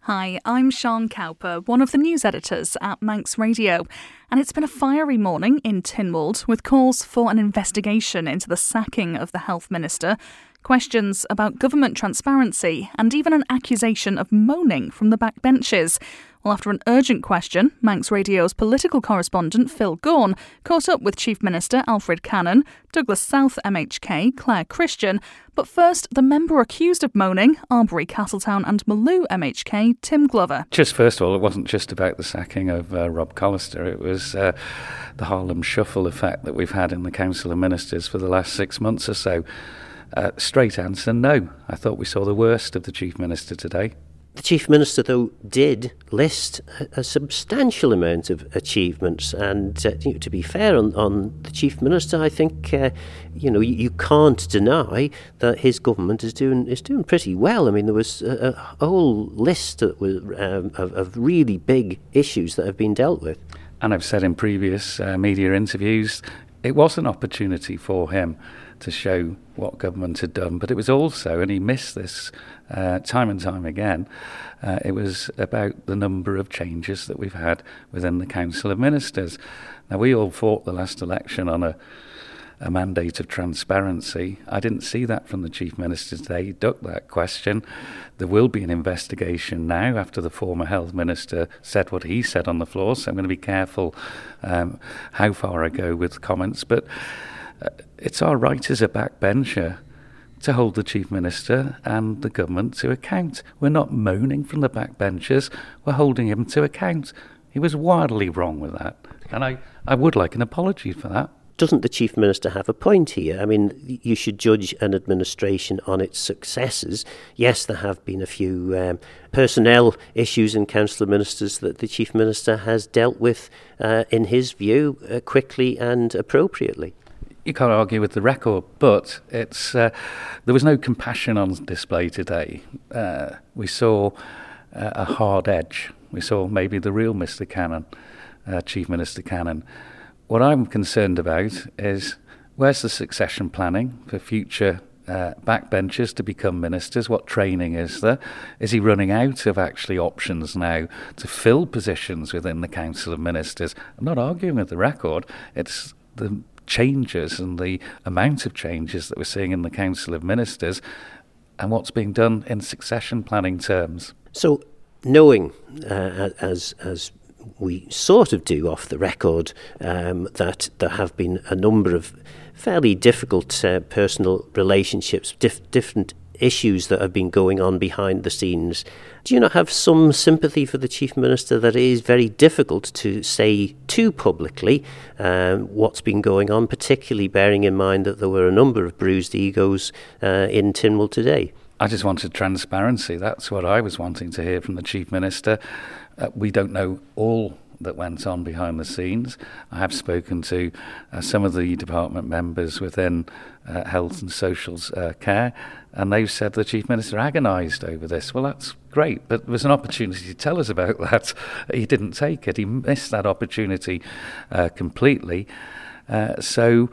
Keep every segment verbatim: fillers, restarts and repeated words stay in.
Hi, I'm Sian Cowper, one of the news editors at Manx Radio, and it's been a fiery morning in Tynwald with calls for an investigation into the sacking of the Health Minister, questions about government transparency, and even an accusation of moaning from the backbenches. Well, after an urgent question, Manx Radio's political correspondent Phil Gaughan caught up with Chief Minister Alfred Cannon, Douglas South M H K Claire Christian, but first, the member accused of moaning, Arbury, Castletown and Maloo M H K Tim Glover. Just first of all, it wasn't just about the sacking of uh, Rob Collister, it was uh, the Harlem Shuffle effect that we've had in the Council of Ministers for the last six months or so. Uh, straight answer, no. I thought we saw the worst of the Chief Minister today. The Chief Minister, though, did list a, a substantial amount of achievements, and uh, you know, to be fair on, on the Chief Minister, I think uh, you know you, you can't deny that his government is doing is doing pretty well. I mean, there was a, a whole list that was, um, of, of really big issues that have been dealt with. And I've said in previous uh, media interviews, it was an opportunity for him to show what government had done, but it was also, and he missed this uh, time and time again, uh, it was about the number of changes that we've had within the Council of Ministers. Now, we all fought the last election on a, a mandate of transparency. I didn't see that from the Chief Minister today. He ducked that question. There will be an investigation now after the former Health Minister said what he said on the floor, so I'm going to be careful um, how far I go with comments, but Uh, it's our right as a backbencher to hold the Chief Minister and the government to account. We're not moaning from the backbenchers, we're holding him to account. He was wildly wrong with that, and I, I would like an apology for that. Doesn't the Chief Minister have a point here? I mean, you should judge an administration on its successes. Yes, there have been a few um, personnel issues in Council of Ministers that the Chief Minister has dealt with, uh, in his view, uh, quickly and appropriately. You can't argue with the record, but it's uh, there was no compassion on display today. Uh, we saw uh, a hard edge. We saw maybe the real Mister Cannon, uh, Chief Minister Cannon. What I'm concerned about is where's the succession planning for future uh, backbenchers to become ministers? What training is there? Is he running out of actually options now to fill positions within the Council of Ministers? I'm not arguing with the record. It's the changes and the amount of changes that we're seeing in the Council of Ministers and what's being done in succession planning terms. So, knowing, uh, as as we sort of do off the record, um, that there have been a number of fairly difficult uh, personal relationships, dif- different issues that have been going on behind the scenes, do you not have some sympathy for the Chief Minister that it is very difficult to say too publicly um, what's been going on, particularly bearing in mind that there were a number of bruised egos uh, in Tynwald today? I just wanted transparency. That's what I was wanting to hear from the Chief Minister. Uh, we don't know all that went on behind the scenes. I have spoken to uh, some of the department members within uh, Health and Social uh, Care, and they've said the Chief Minister agonised over this. Well, that's great, but there was an opportunity to tell us about that. He didn't take it. He missed that opportunity uh, completely. Uh, so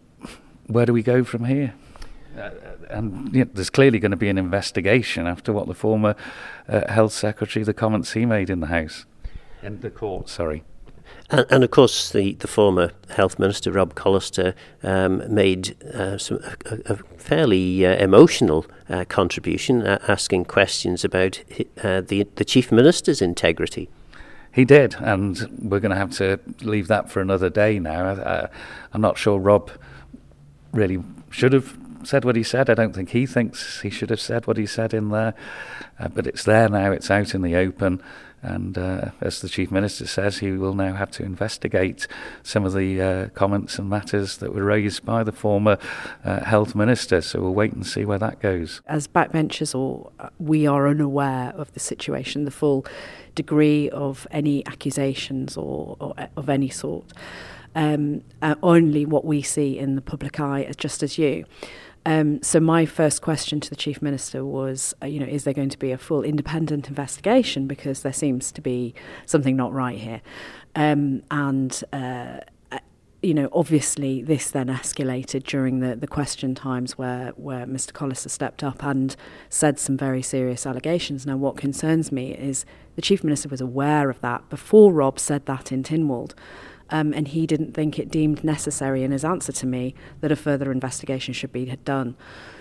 where do we go from here? Uh, and you know, there's clearly going to be an investigation after what the former uh, Health Secretary, the comments he made in the House. In the court, sorry. And, and of course, the, the former Health Minister, Rob Collister, um, made uh, some, a, a fairly uh, emotional uh, contribution, uh, asking questions about uh, the, the Chief Minister's integrity. He did, and we're going to have to leave that for another day now. Uh, I'm not sure Rob really should have said what he said. I don't think he thinks he should have said what he said in there. Uh, but it's there now, it's out in the open. And uh, as the Chief Minister says, he will now have to investigate some of the uh, comments and matters that were raised by the former uh, Health Minister. So we'll wait and see where that goes. As backbenchers, or uh, we are unaware of the situation, the full degree of any accusations or, or of any sort. Um, uh, only what we see in the public eye, just as you. Um, so my first question to the Chief Minister was, uh, you know, is there going to be a full independent investigation, because there seems to be something not right here? Um, and uh, you know, obviously this then escalated during the, the question times where, where Mr Collister stepped up and said some very serious allegations. Now, what concerns me is the Chief Minister was aware of that before Rob said that in Tynwald, um, and he didn't think it deemed necessary in his answer to me that a further investigation should be done.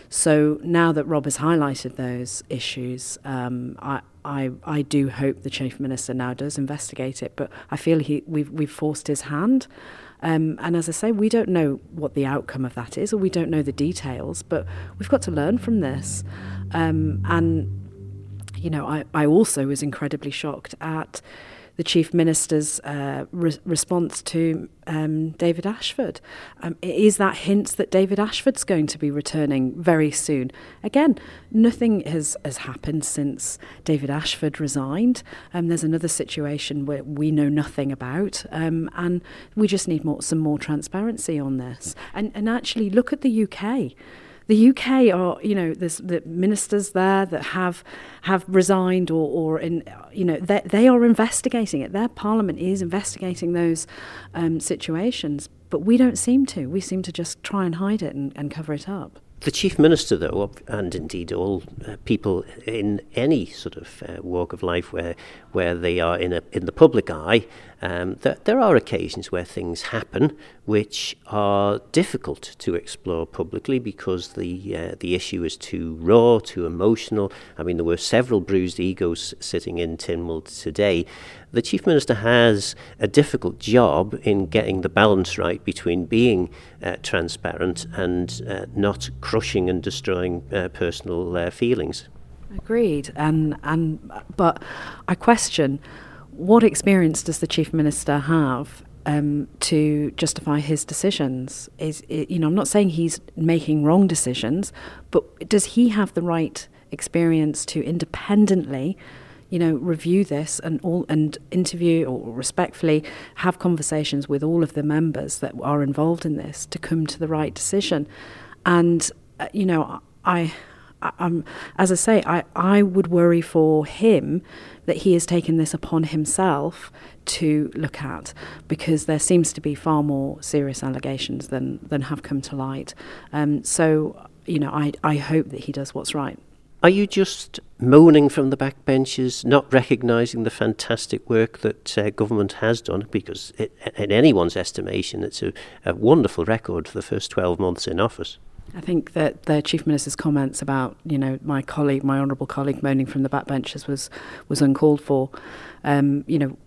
So now that Rob has highlighted those issues, um, I, I I do hope the Chief Minister now does investigate it, but I feel he we've, we've forced his hand. Um, and as I say, we don't know what the outcome of that is, or we don't know the details, but we've got to learn from this. Um, and, you know, I, I also was incredibly shocked at the Chief Minister's uh, re- response to um, David Ashford. Um, is that hints that David Ashford's going to be returning very soon? Again, nothing has, has happened since David Ashford resigned. Um, there's another situation where we know nothing about, um, and we just need more, some more transparency on this. And, and actually, look at the U K. The U K are, you know, there's the ministers there that have have resigned or, or in, you know, they, they are investigating it. Their parliament is investigating those um, situations, but we don't seem to. We seem to just try and hide it and, and cover it up. The Chief Minister, though, and indeed all uh, people in any sort of uh, walk of life where where they are in a in the public eye, um, that there are occasions where things happen which are difficult to explore publicly because the uh, the issue is too raw, too emotional. I mean, there were several bruised egos sitting in Tynwald today. The Chief Minister has a difficult job in getting the balance right between being uh, transparent and uh, not crushing and destroying uh, personal uh, feelings. Agreed. And and but I question, what experience does the Chief Minister have um, to justify his decisions? Is it, you know, I'm not saying he's making wrong decisions, but does he have the right experience to independently, you know, review this and all and interview or respectfully have conversations with all of the members that are involved in this to come to the right decision? And uh, you know, I. Um, as I say, I, I would worry for him that he has taken this upon himself to look at, because there seems to be far more serious allegations than, than have come to light. Um, so, you know, I, I hope that he does what's right. Are you just moaning from the backbenches, not recognising the fantastic work that uh, government has done? Because it, in anyone's estimation, it's a, a wonderful record for the first twelve months in office. I think that the Chief Minister's comments about, you know, my colleague, my honourable colleague moaning from the backbenches was was uncalled for. Um, you know,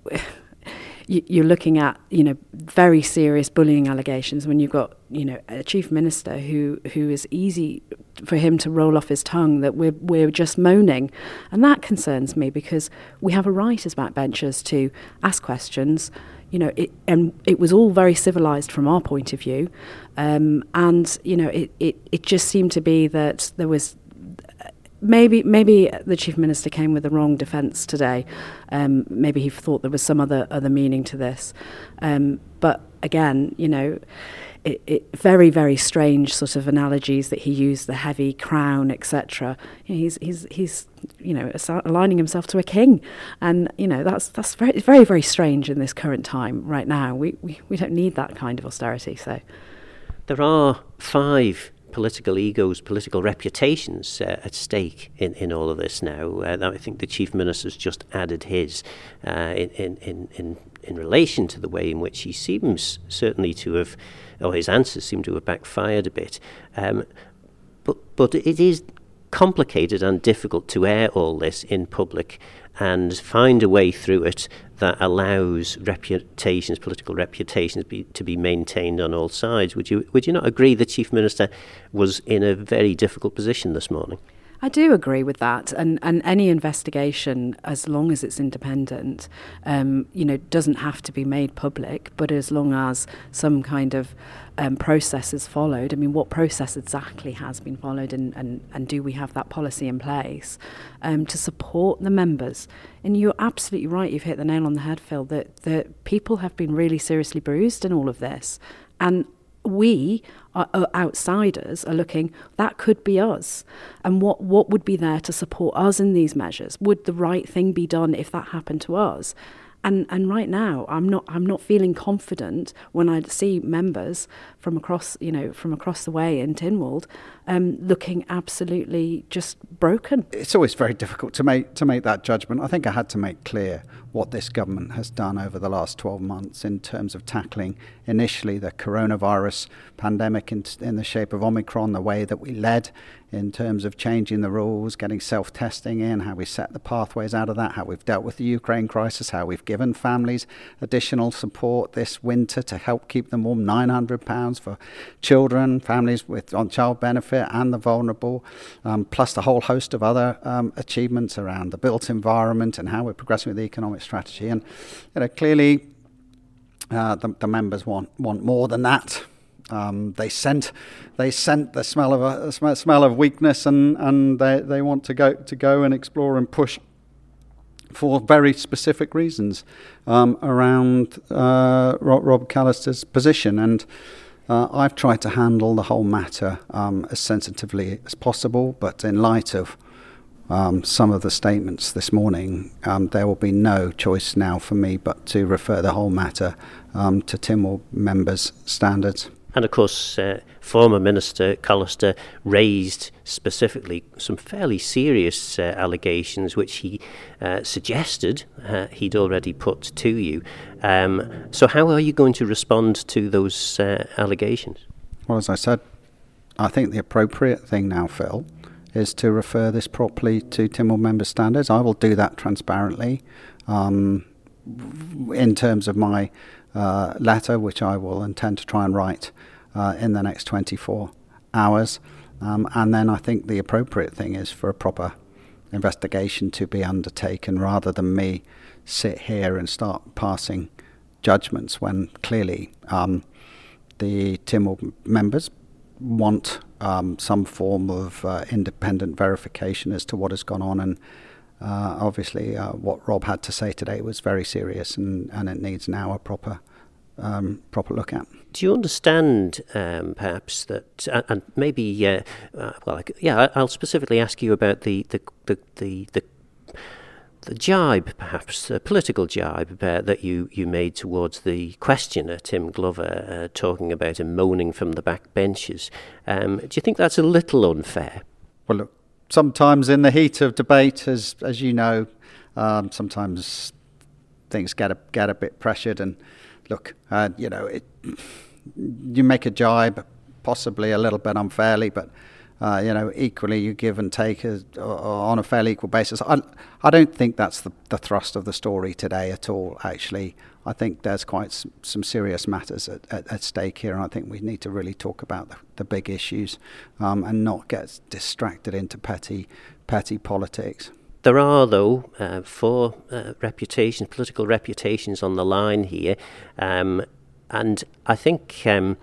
you, you're looking at, you know, very serious bullying allegations when you've got, you know, a Chief Minister who who is easy for him to roll off his tongue that we're we're just moaning, and that concerns me because we have a right as backbenchers to ask questions. You know, it, and it was all very civilised from our point of view, um, and you know, it, it, it just seemed to be that there was maybe maybe the Chief Minister came with the wrong defence today. Um, maybe he thought there was some other other meaning to this, um, but again, you know. It, it, very, very strange sort of analogies that he used, the heavy crown, et cetera. You know, he's, he's, he's, you know, aligning himself to a king, and you know that's that's very, very, very strange in this current time right now. We, we, we don't need that kind of austerity. So, there are five political egos, political reputations uh, at stake in, in all of this now. Uh, I think the Chief Minister's just added his uh, in, in, in, in in relation to the way in which he seems certainly to have, or his answers seem to have backfired a bit. Um, but but it is complicated and difficult to air all this in public and find a way through it that allows reputations, political reputations, be, to be maintained on all sides. Would you would you not agree the Chief Minister was in a very difficult position this morning? I do agree with that, and, and any investigation, as long as it's independent, um, you know, doesn't have to be made public, but as long as some kind of um, process is followed. I mean, what process exactly has been followed, and, and, and do we have that policy in place um, to support the members? And you're absolutely right, you've hit the nail on the head, Phil, that, that people have been really seriously bruised in all of this, and we are, are outsiders are looking, that could be us, and what what would be there to support us in these measures? Would the right thing be done if that happened to us? And and right now, I'm not I'm not feeling confident when I see members from across you know from across the way in Tynwald, um, looking absolutely just broken. It's always very difficult to make to make that judgment. I think I had to make clear what this government has done over the last twelve months in terms of tackling initially the coronavirus pandemic in, in the shape of Omicron, the way that we led in terms of changing the rules, getting self-testing in, how we set the pathways out of that, how we've dealt with the Ukraine crisis, how we've given families additional support this winter to help keep them warm, nine hundred pounds for children, families with on child benefit and the vulnerable, um, plus the whole host of other um, achievements around the built environment and how we're progressing with the economic strategy. And you know, clearly uh, the, the members want want more than that. Um, they sent, they sent the smell of a, a smell of weakness, and, and they, they want to go to go and explore and push for very specific reasons um, around uh, Rob, Rob Callister's position. And uh, I've tried to handle the whole matter um, as sensitively as possible, but in light of um, some of the statements this morning, um, there will be no choice now for me but to refer the whole matter um, to Tynwald members' standards. And of course, uh, former Minister Callister raised specifically some fairly serious uh, allegations, which he uh, suggested uh, he'd already put to you. Um, so how are you going to respond to those uh, allegations? Well, as I said, I think the appropriate thing now, Phil, is to refer this properly to Tynwald member standards. I will do that transparently um, in terms of my Uh, letter, which I will intend to try and write uh, in the next twenty-four hours. Um, and then I think the appropriate thing is for a proper investigation to be undertaken rather than me sit here and start passing judgments when clearly um, the Tynwald members want um, some form of uh, independent verification as to what has gone on. And Uh, obviously, uh, what Rob had to say today was very serious, and, and it needs now a proper um, proper look at. Do you understand, um, perhaps, that, uh, and maybe, uh, uh, well, I, yeah, I'll specifically ask you about the the the the, the, the jibe, perhaps, the political jibe uh, that you, you made towards the questioner, Tim Glover, uh, talking about him moaning from the back benches. Um, do you think that's a little unfair? Well, look. Sometimes in the heat of debate, as as you know, um, sometimes things get a, get a bit pressured. And look, uh, you know, it, you make a jibe, possibly a little bit unfairly, but uh, you know, equally you give and take a, on a fairly equal basis. I I don't think that's the, the thrust of the story today at all. Actually, I think there's quite some, some serious matters at, at, at stake here, and I think we need to really talk about the, the big issues um, and not get distracted into petty petty politics. There are, though, uh, four uh, reputations, political reputations on the line here, um, and I think um,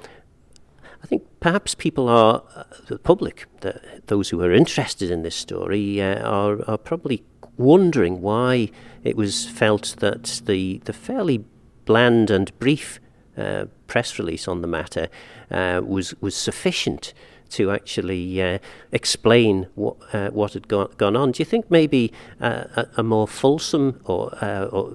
I think perhaps people are, uh, the public, the, those who are interested in this story, uh, are are probably wondering why it was felt that the the fairly bland and brief uh, press release on the matter uh, was was sufficient to actually uh, explain what uh, what had gone, gone on. Do you think maybe uh, a, a more fulsome or, uh, or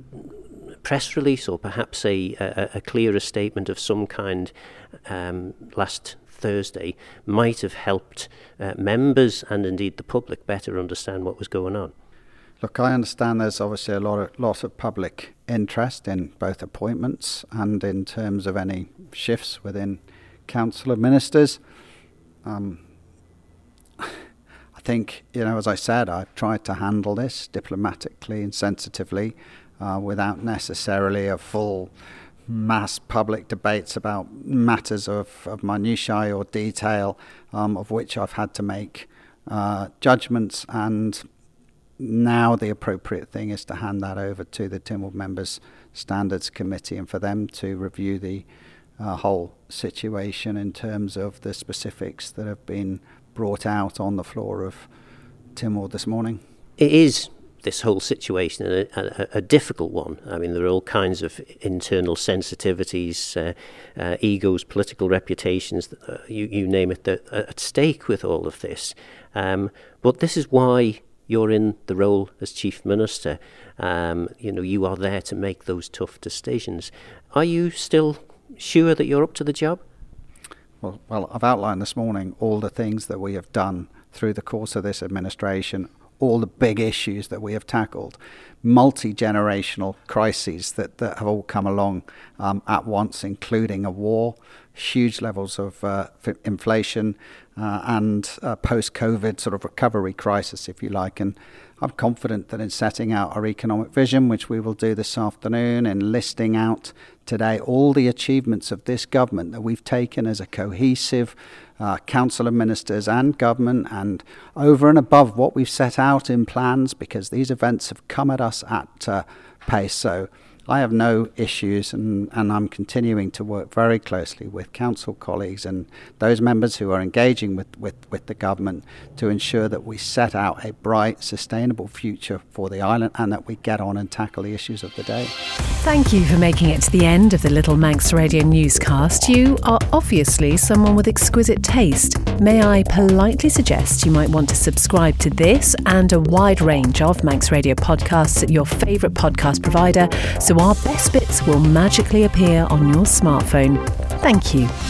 press release, or perhaps a, a, a clearer statement of some kind um, last Thursday might have helped uh, members and indeed the public better understand what was going on? Look, I understand there's obviously a lot of, lot of public interest in both appointments and in terms of any shifts within Council of Ministers. Um, I think, you know, as I said, I've tried to handle this diplomatically and sensitively uh, without necessarily a full mass public debates about matters of, of minutiae or detail, um, of which I've had to make uh, judgments. And now the appropriate thing is to hand that over to the Tynwald Members Standards Committee and for them to review the uh, whole situation in terms of the specifics that have been brought out on the floor of Tynwald this morning. It is, this whole situation, a, a, a difficult one. I mean, there are all kinds of internal sensitivities, uh, uh, egos, political reputations, uh, you, you name it, that are at stake with all of this. Um, but this is why you're in the role as Chief Minister. Um, you know, you are there to make those tough decisions. Are you still sure that you're up to the job? Well, well, I've outlined this morning all the things that we have done through the course of this administration, all the big issues that we have tackled, multi-generational crises that, that have all come along um, at once, including a war, huge levels of uh, f- inflation, uh, and uh, post-COVID sort of recovery crisis, if you like. And I'm confident that in setting out our economic vision, which we will do this afternoon, and listing out today all the achievements of this government that we've taken as a cohesive uh, Council of Ministers and government, and over and above what we've set out in plans, because these events have come at us at uh, pace. So I have no issues, and, and I'm continuing to work very closely with council colleagues and those members who are engaging with, with, with the government to ensure that we set out a bright, sustainable future for the island, and that we get on and tackle the issues of the day. Thank you for making it to the end of the Little Manx Radio newscast. You are obviously someone with exquisite taste. May I politely suggest you might want to subscribe to this and a wide range of Manx Radio podcasts at your favourite podcast provider, so our best bits will magically appear on your smartphone. Thank you.